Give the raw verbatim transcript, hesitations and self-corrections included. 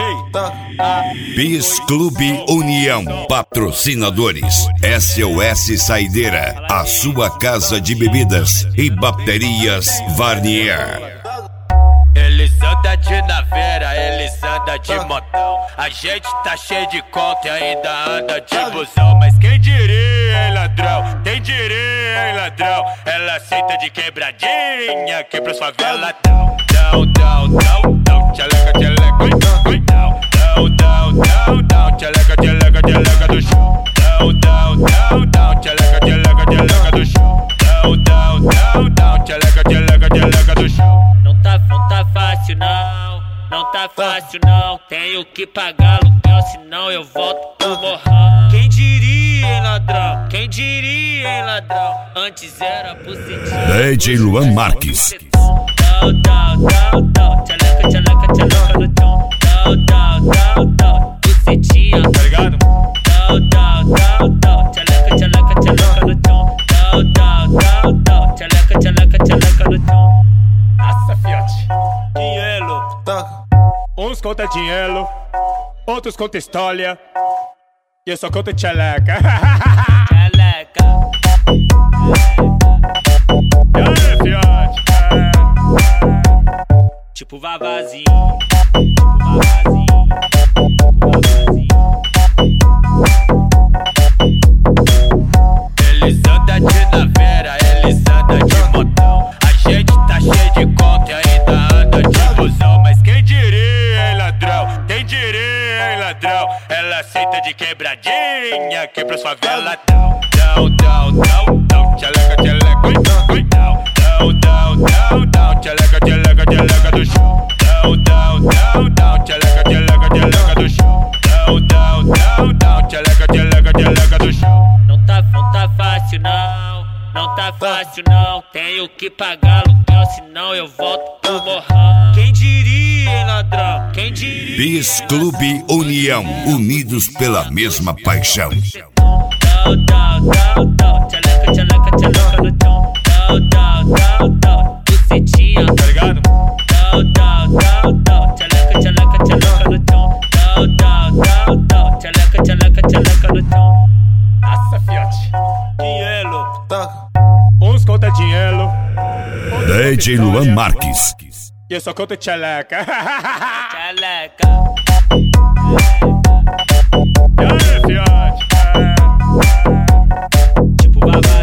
Bis Clube União, patrocinadores S O S Saideira, a sua casa de bebidas e baterias Varnier. Eles andam de naveira, eles andam de motão. A gente tá cheio de conta e ainda anda de busão. Mas quem diria, hein, ladrão? Quem diria, hein, ladrão? Ela aceita de quebradinha, quebra sua vela. Down, down, down, down, tcheleca, tcheleca, down, down, down, down, down, tcheleca, tcheleca, tcheleca do chão. Down, down, down, down, tcheleca, tcheleca, tcheleca do chão. Down, down, down, down, tcheleca, tcheleca, tcheleca do chão. Não tá, não tá fácil não, não tá fácil não. Tenho que pagar aluguel, senão eu volto pro morrão. Quem diria, hein, ladrão? Quem diria, hein, ladrão? Antes era bucetinha. D J Luan Marques. Down, down, down, down, tcheleca, tcheleca, tcheleca no chão. Down, down, down, down, bucetinha, tá ligado? Down, down, down, down, tcheleca, tcheleca, tcheleca no chão. Down, down, down, down, tcheleca, tcheleca, tcheleca no chão. Nossa, fiote, dinheiro. Uns conta dinheiro, outros conta história, e eu só conto tcheleca. Tcheleca. E aí, fiote? Tipo vavazinho, tipo vavazinho, tipo vavazinho. Eles andam de naveira, eles andam de motão. A gente tá cheio de conta e ainda anda de busão. Mas quem diria, hein, ladrão? Quem diria, hein, ladrão? Ela aceita de quebradinha, quebra sua vela. Down, down, down, down, tcheleca, tcheleca, down, down, down, down, down, tcheleca, tcheleca, tcheleca do chão. Down, down, down, down, tcheleca, tcheleca, tcheleca do chão. Down, down, down, down, tcheleca, tcheleca, tcheleca do chão. Não tá, não tá fácil não, não tá fácil não. Tenho que pagar aluguel, senão eu volto pro morrão. Quem diria, hein, ladrão? Quem diria? Bis Clube União, unidos pela mesma paixão. Down, down, down, down, tcheleca, tcheleca, tcheleca no chão. Down, down, down, down, bucetinha, tá ligado? Down, down, down, down, tcheleca, tcheleca, tcheleca no chão. Down, down, down, down, tcheleca, tcheleca, tcheleca no chão. Nossa, fiote, dinheiro. Uns conta dinheiro, D J Luan Marques. e eu só conto tcheleca. Tcheleca. E aí, fiote? Tipo vavazinho.